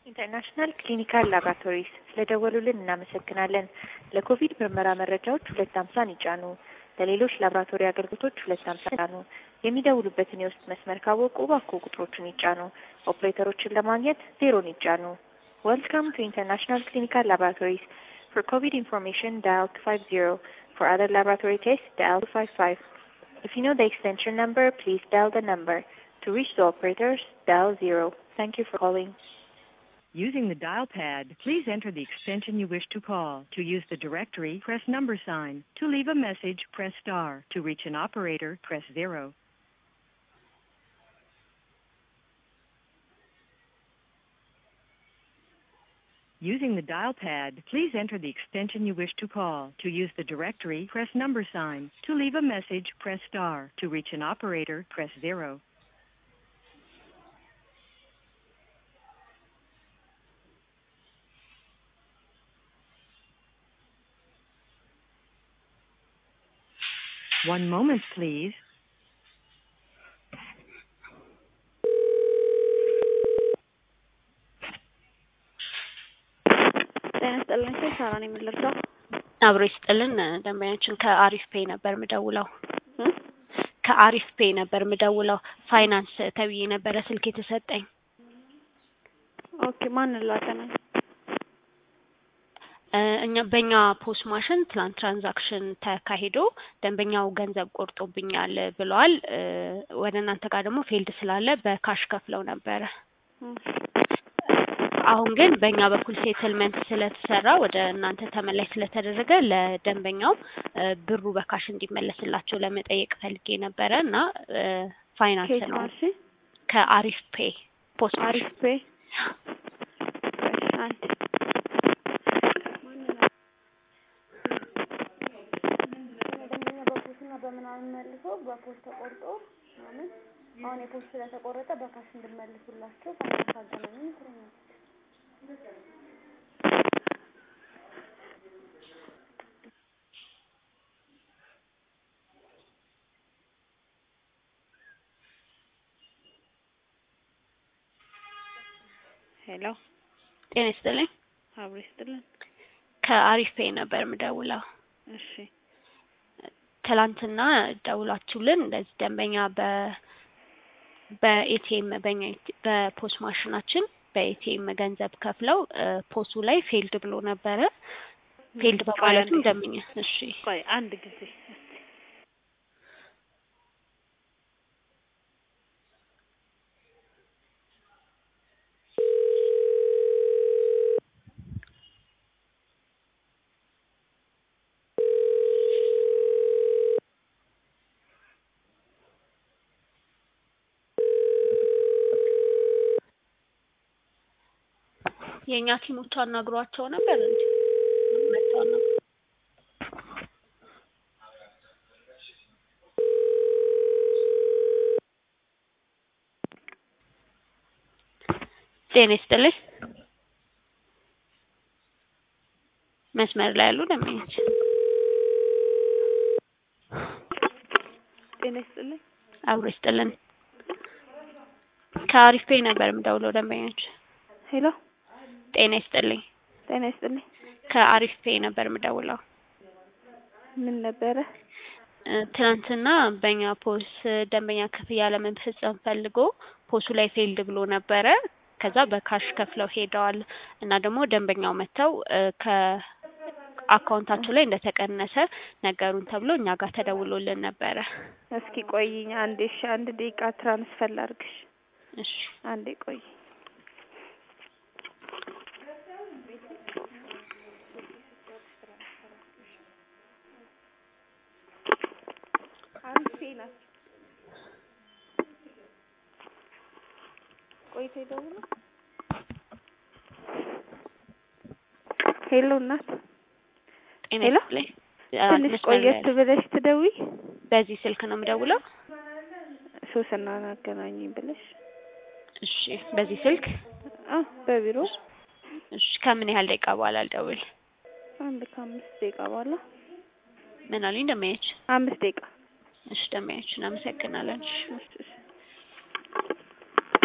ኢንተርናሽናል ክሊኒካል ላቦራቶሪስ ስለደወሉልን እናመሰግናለን። ለኮቪድ ምርመራ መረጃዎች 250 ይጫኑ። ለሌሎች ላቦራቶሪ አገልግሎቶች 250 ይጫኑ። የሚደውሉበትን የውስጥ መስመር ካወቁ እባክዎ ቁጥሮቹን ይጫኑ። ኦፕሬተሮችን ለማግኘት 0 ይጫኑ። Welcome to International Clinical Laboratories. For COVID information, dial 250. For other laboratory tests, dial 255. If you know the extension number, please dial the number. To reach the operators, dial 0. Thank you for calling. Using the dial pad, please enter the extension you wish to call. To use the directory, press number sign. To leave a message, press star. To reach an operator, press 0. Using the dial pad, please enter the extension you wish to call. To use the directory, press number sign. To leave a message, press star. To reach an operator, press 0. One moment, please. ሳራኔ ምልርዳው አብሮ ይስጥልን ደንበኛችን ከአሪፍ ፔይ ነበር ምደውለው ከአሪፍ ፔይ ነበር ምደውለው ፋይናንስ ተብዬ ነበር ስልክ የተሰጠኝ ኦኬ ማን ላከና በእኛ ፖስ ማሽን ትራንዛክሽን ተካሂዶ ደንበኛው ገንዘብ ቆርጦብኛል ብለዋል ወደ እናንተ ጋር ደግሞ ፌልድ ስላለ በካሽ ከፍለው ነበር አሁን ግን በእኛ በኩል ሴትልመንት ስለተሰራ ወደ እናንተ ተመላሽ ስለተደረገ ለደንበኛው ብሩ በካሽ እንዲመለስላቸው ለመጠየቅ ፈልጌ ነበርና ፋይናንስ ነው ከአሪፍ ፔይ ፖስ አሪፍ ፔይ በምናምን መልሰው በፖስት ተቆርጦ ማለት አሁን የፖስት ስለተቆረጠ በካሽ እንድመልሱላቸው ታሳገናኝ ይችላል ሄሎ ጤና ይስጥልኝ አብሮ ይስጥልኝ ከአሪፍ ፔይ ነበር ምደውለው እሺ ትላንትና ደውላችሁልን እንደዚህ ደንበኛ በኤቲኤም በፖስ ማሽናችን በኤቲኤም ገንዘብ ከፍለው ፖሱ ላይ ፌልድ ብሎ ነበር ፌልድ በማለቱ ደንበኛ እሺ ቆይ አንድ ጊዜ የኛ ቲሞች አናግሯቸው ነበር እንዴ መጣው ነው ጤና ይስጥልኝ መስመር ላይ ያሉ ደንበኞች ጤና ይስጥልኝ አብሮ ይስጥልን ከአሪፍ ፔይ ነበር ምደውለው ደንበኞች ሄሎ ጤና ይስጥልኝ ጤና ይስጥልኝ ከአሪፍ ፔይ ነበር ምደውለው ምን ነበር ትናንትና በእኛ ፖስ ደንበኛ ክፍያ ለመፈጸም ፈልጎ ፖሱ ላይ ፌልድ ብሎ ነበር ከዛ በካሽ ከፍለው ሄደዋል እና ደግሞ ደንበኛው መተው ከአካውንታቸው ላይ እንደተቀነሰ ነገሩን ተብሎ እኛ ጋር ተደውሎልን ነበር እስኪ ቆይኝ አንድ ደቂቃ ትራንስፈር ላድርግሽ እሺ አንዴ ቆይ አንቺና ቆይ ተደውሎ ሄሎ እናት ሄሎ ትንሽ ቆየት ብለሽ ትደውይ በዚህ ስልክ ነው ምደውለው ሶስና አገናኝኝ ብለሽ እሺ በዚህ ስልክ በቢሮ እሺ ከምን ያህል ደቂቃ በኋላ ልደውል አንድ ከ5 ደቂቃ በኋላ ምን አለኝ ደምያች 5 ደቂቃ እሺ ደምያች እናመሰግናለን እሺ